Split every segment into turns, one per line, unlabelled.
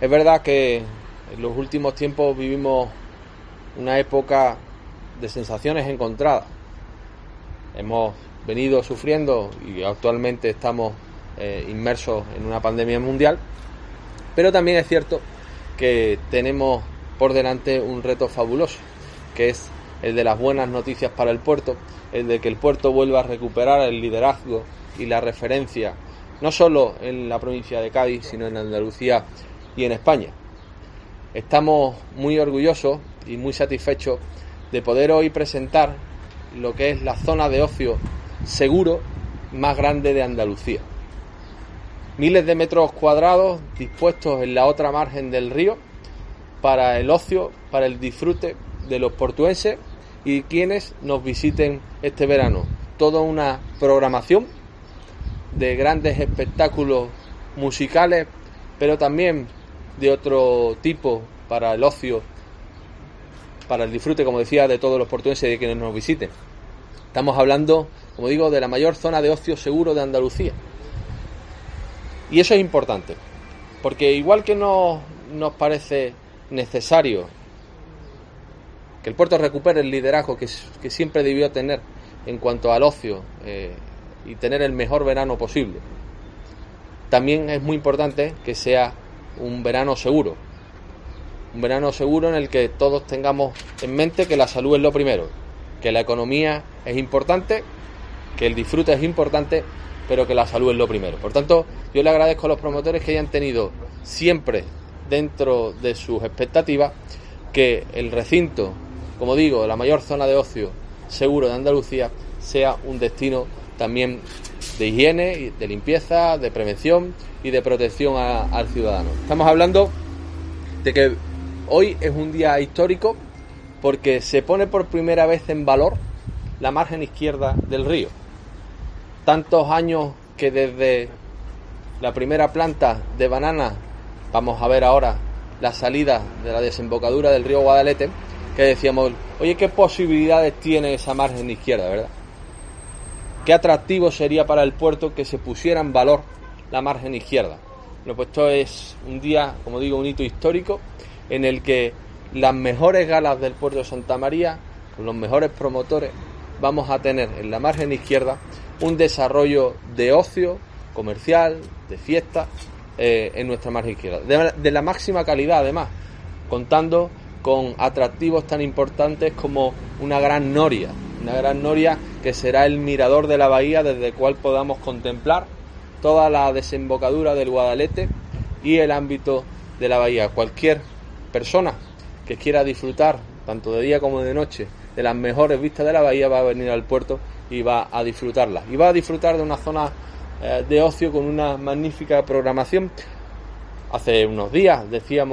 Es verdad que en los últimos tiempos vivimos una época de sensaciones encontradas. Hemos venido sufriendo y actualmente estamos inmersos en una pandemia mundial, pero también es cierto que tenemos por delante un reto fabuloso, que es el de las buenas noticias para el puerto, el de que el puerto vuelva a recuperar el liderazgo y la referencia, no solo en la provincia de Cádiz, sino en Andalucía y en España. Estamos muy orgullosos y muy satisfechos de poder hoy presentar lo que es la zona de ocio seguro más grande de Andalucía. Miles de metros cuadrados dispuestos en la otra margen del río para el ocio, para el disfrute de los portuenses y quienes nos visiten este verano. Toda una programación de grandes espectáculos musicales, pero también de otro tipo para el ocio, para el disfrute, como decía, de todos los portuenses y de quienes nos visiten. Estamos hablando, como digo, de la mayor zona de ocio seguro de Andalucía. Y eso es importante, porque igual que nos parece necesario que el puerto recupere el liderazgo que siempre debió tener en cuanto al ocio y tener el mejor verano posible, también es muy importante que sea un verano seguro. Un verano seguro en el que todos tengamos en mente que la salud es lo primero, que la economía es importante, que el disfrute es importante, pero que la salud es lo primero. Por tanto, yo le agradezco a los promotores que hayan tenido siempre dentro de sus expectativas que el recinto, como digo, la mayor zona de ocio seguro de Andalucía, sea un destino también de higiene, de limpieza, de prevención y de protección al ciudadano. Estamos hablando de que hoy es un día histórico porque se pone por primera vez en valor la margen izquierda del río. Tantos años que desde la primera planta de banana vamos a ver ahora la salida de la desembocadura del río Guadalete, que decíamos, oye, ¿qué posibilidades tiene esa margen izquierda, verdad? ¿Qué atractivo sería para el puerto que se pusiera en valor la margen izquierda? Bueno, pues esto es un día, como digo, un hito histórico en el que las mejores galas del puerto de Santa María, con los mejores promotores, vamos a tener en la margen izquierda un desarrollo de ocio comercial, de fiesta, en nuestra margen izquierda, de la máxima calidad además, contando con atractivos tan importantes como una gran noria que será el mirador de la bahía desde el cual podamos contemplar toda la desembocadura del Guadalete y el ámbito de la bahía. Cualquier persona que quiera disfrutar, tanto de día como de noche, de las mejores vistas de la bahía va a venir al puerto y va a disfrutarla. Y va a disfrutar de una zona de ocio con una magnífica programación. Hace unos días decían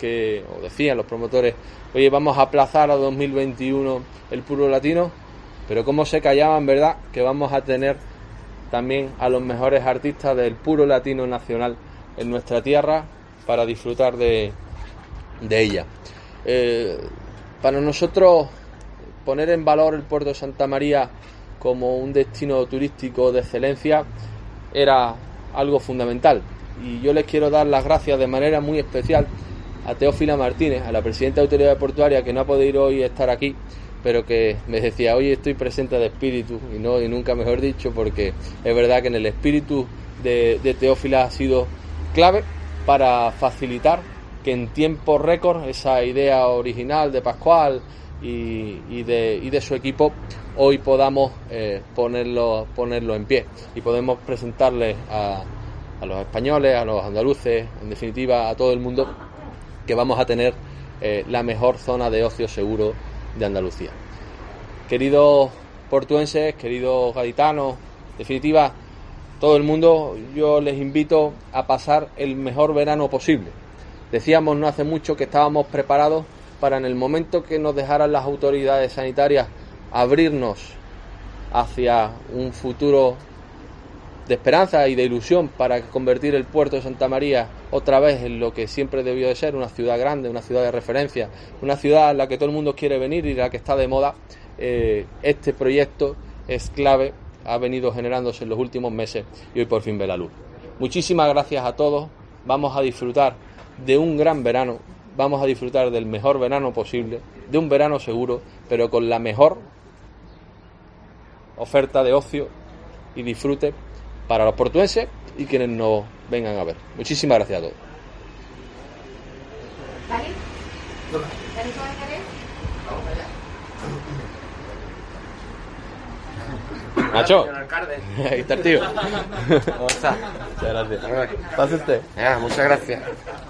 los promotores, oye, vamos a aplazar a 2021 el Puro Latino, pero cómo se callaban, ¿verdad?, que vamos a tener también a los mejores artistas del Puro Latino nacional en nuestra tierra para disfrutar de ella. Para nosotros poner en valor el puerto de Santa María como un destino turístico de excelencia era algo fundamental, y yo les quiero dar las gracias de manera muy especial a Teófila Martínez, a la presidenta de Autoridad Portuaria, que no ha podido hoy estar aquí, pero que me decía, hoy estoy presente de espíritu, y nunca mejor dicho, porque es verdad que en el espíritu de Teófila ha sido clave para facilitar que en tiempo récord esa idea original de Pascual y de su equipo hoy podamos ponerlo en pie y podemos presentarles a los españoles, a los andaluces, en definitiva a todo el mundo, que vamos a tener la mejor zona de ocio seguro de Andalucía. Queridos portuenses, queridos gaditanos, en definitiva todo el mundo, yo les invito a pasar el mejor verano posible. Decíamos no hace mucho que estábamos preparados para, en el momento que nos dejaran las autoridades sanitarias, abrirnos hacia un futuro de esperanza y de ilusión para convertir el puerto de Santa María otra vez en lo que siempre debió de ser, una ciudad grande, una ciudad de referencia, una ciudad en la que todo el mundo quiere venir y la que está de moda. Este proyecto es clave, ha venido generándose en los últimos meses y hoy por fin ve la luz. Muchísimas gracias a todos, vamos a disfrutar de un gran verano, vamos a disfrutar del mejor verano posible, de un verano seguro, pero con la mejor oferta de ocio y disfrute para los portuenses y quienes nos vengan a ver. Muchísimas gracias a todos. Nacho, ahí está el tío.
¿Cómo está?
Muchas gracias. Pase usted.
Muchas gracias.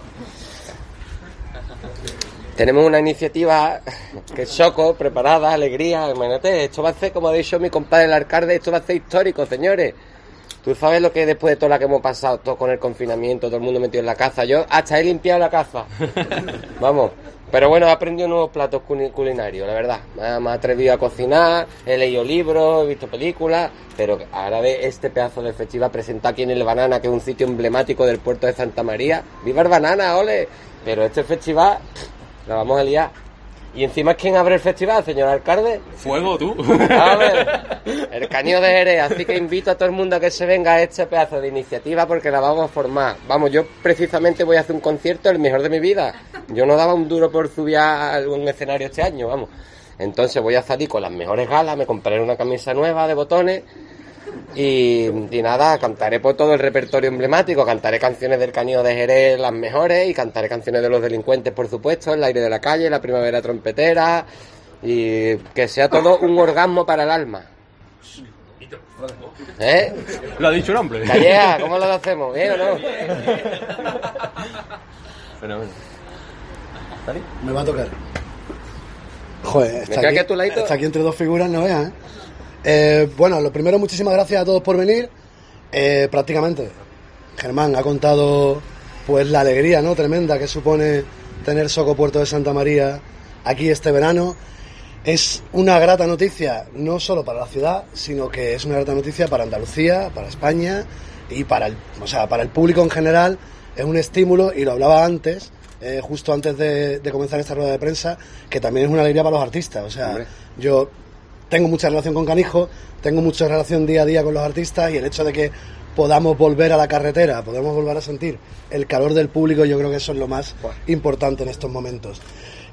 Tenemos una iniciativa que es Choco, preparada, alegría. Imagínate, esto va a ser, como ha dicho mi compadre el alcalde, esto va a ser histórico, señores. Tú sabes lo que después de todo lo que hemos pasado, todo con el confinamiento, todo el mundo metido en la casa. Yo hasta he limpiado la casa. Vamos. Pero bueno, he aprendido nuevos platos culinarios, la verdad. Me he atrevido a cocinar, he leído libros, he visto películas, pero ahora de este pedazo de festival presentado aquí en el Banana, que es un sitio emblemático del puerto de Santa María. ¡Viva el Banana, ole! Pero este festival, la vamos a liar. Y encima, ¿quién abre el festival, señor alcalde?
Fuego, tú.
A ver, el Caño de Jerez. Así que invito a todo el mundo a que se venga a este pedazo de iniciativa porque la vamos a formar. Vamos, yo precisamente voy a hacer un concierto, el mejor de mi vida. Yo no daba un duro por subir a algún escenario este año, vamos. Entonces voy a salir con las mejores galas, me compraré una camisa nueva de botones y nada, cantaré por todo el repertorio emblemático, cantaré canciones del Caño de Jerez, las mejores, y cantaré canciones de los delincuentes, por supuesto, El aire de la calle, La primavera trompetera, y que sea todo un orgasmo para el alma. ¿Eh?
Lo ha dicho el hombre.
Calleja, ¿cómo lo hacemos? ¿Bien o no?
Fenómeno. Me va a tocar. Joder, está aquí entre dos figuras, no veas, ¿eh? Bueno, lo primero, muchísimas gracias a todos por venir. Prácticamente Germán ha contado pues la alegría, ¿no?, tremenda que supone tener Soco Puerto de Santa María aquí este verano. Es una grata noticia no solo para la ciudad, sino que es una grata noticia para Andalucía, para España y para el público en general. Es un estímulo, y lo hablaba antes, justo antes de comenzar esta rueda de prensa, que también es una alegría para los artistas. O sea, hombre, yo tengo mucha relación con Canijo, tengo mucha relación día a día con los artistas, y el hecho de que podamos volver a la carretera, podemos volver a sentir el calor del público, yo creo que eso es lo más importante en estos momentos.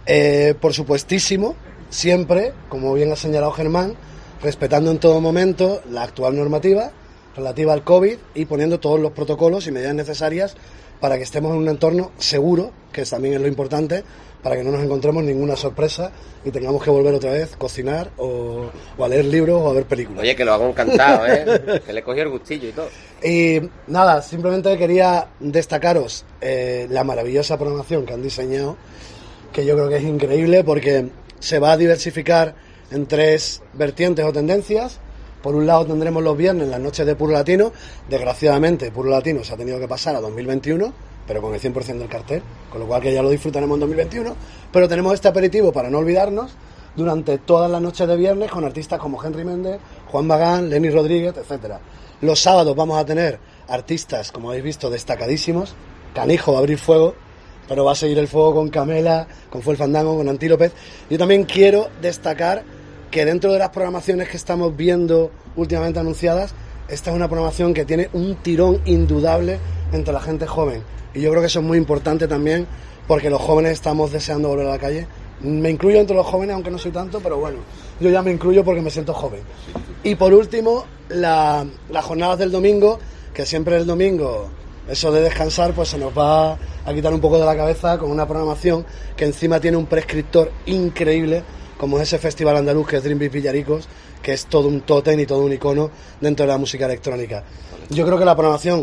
Por supuestísimo, siempre, como bien ha señalado Germán, respetando en todo momento la actual normativa relativa al COVID y poniendo todos los protocolos y medidas necesarias para que estemos en un entorno seguro, que también es lo importante, para que no nos encontremos ninguna sorpresa y tengamos que volver otra vez a cocinar o a leer libros o a ver películas.
Oye, que lo hago encantado, ¿eh? Que le cogí el gustillo y todo.
Y nada, simplemente quería destacaros la maravillosa programación que han diseñado, que yo creo que es increíble porque se va a diversificar en 3 vertientes o tendencias. Por un lado tendremos los viernes las noches de Puro Latino. Desgraciadamente Puro Latino se ha tenido que pasar a 2021, pero con el 100% del cartel, con lo cual que ya lo disfrutaremos en 2021. Pero tenemos este aperitivo para no olvidarnos durante todas las noches de viernes con artistas como Henry Méndez, Juan Magán, Lenny Rodríguez, etcétera. Los sábados vamos a tener artistas, como habéis visto, destacadísimos. Canijo va a abrir fuego, pero va a seguir el fuego con Camela, con Fue el Fandango, con Antílopez. Yo también quiero destacar que dentro de las programaciones que estamos viendo últimamente anunciadas, esta es una programación que tiene un tirón indudable entre la gente joven. Y yo creo que eso es muy importante también, porque los jóvenes estamos deseando volver a la calle. Me incluyo entre los jóvenes, aunque no soy tanto, pero bueno, yo ya me incluyo porque me siento joven. Y por último, las jornadas del domingo, que siempre el domingo, eso de descansar, pues se nos va a quitar un poco de la cabeza con una programación que encima tiene un prescriptor increíble, como es ese festival andaluz que es Dream Beat Villaricos, que es todo un tótem y todo un icono dentro de la música electrónica. Yo creo que la programación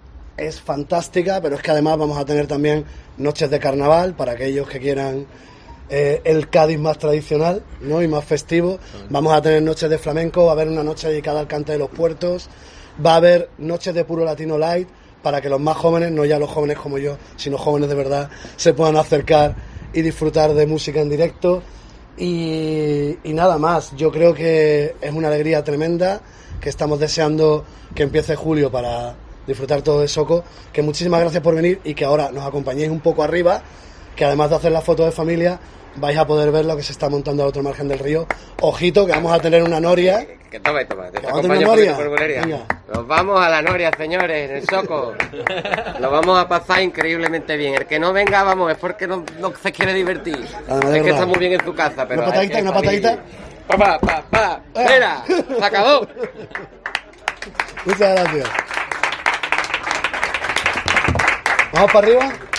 es fantástica, pero es que además vamos a tener también noches de carnaval para aquellos que quieran el Cádiz más tradicional, ¿no?, y más festivo. Vamos a tener noches de flamenco, va a haber una noche dedicada al cante de los puertos, va a haber noches de Puro Latino Light para que los más jóvenes, no ya los jóvenes como yo, sino jóvenes de verdad, se puedan acercar y disfrutar de música en directo. Y nada más, yo creo que es una alegría tremenda, que estamos deseando que empiece julio para disfrutar todo de Soco, que muchísimas gracias por venir y que ahora nos acompañéis un poco arriba que además de hacer la foto de familia, vais a poder ver lo que se está montando al otro margen del río. Ojito, que vamos a tener una noria.
Que toma, te
vamos a tener una noria.
Venga. Nos vamos a la noria, señores, en el Soco. Lo vamos a pasar increíblemente bien. El que no venga, vamos, es porque no se quiere divertir.
Además,
es que está muy bien en su casa, pero...
Una patadita.
¡Espera! ¡Se acabó!
Muchas gracias. ¿Vamos para arriba?